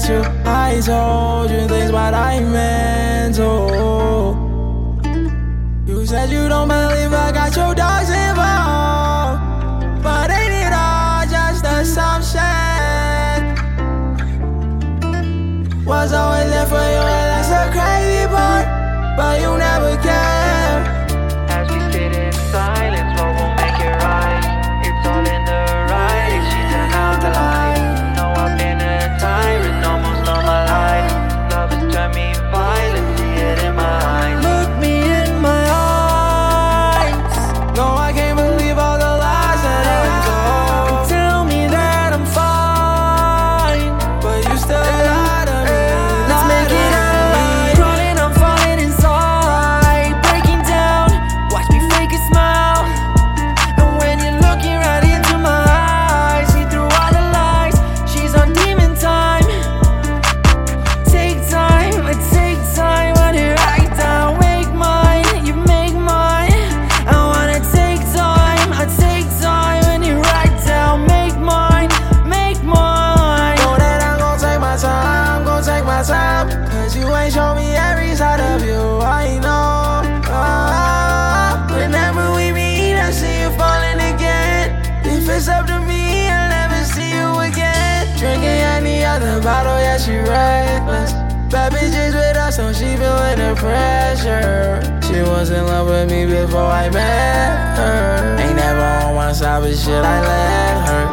you. I told you things, but I meant to. You said you don't believe I got your dogs involved, but ain't it all just assumption? Was always there for you, and that's the crazy part, but you never cared. As we sit in silence, what won't make it right? It's all in the writing, she turned out the light. Know I've been a tyrant almost all my life. Love has turned me violent, see it in my eyes. Look me in my eyes. No, I can't believe all the lies that I told. Tell me that I'm fine, but you still lie to me. Let's make it right. Crawling, I'm falling inside, breaking down. Watch me fake a smile, and when you're looking right into my eyes, see through all the lies. She's on demon time. Take time, I take time. When you write down, make mine, you make mine. I wanna take time, I take time. When you write down, make mine, make mine. Know that I'm gon' take my time, gon' take my time. Cause you ain't show me every side of you, I know. Whenever we meet, I see you falling again. If it's up to me, I'll never see you again. Drinking any other bottle, yeah, she reckless. Bad bitches with us, so she feeling the pressure. She was in love with me before I met her. Ain't never on my side, but shit, I let her.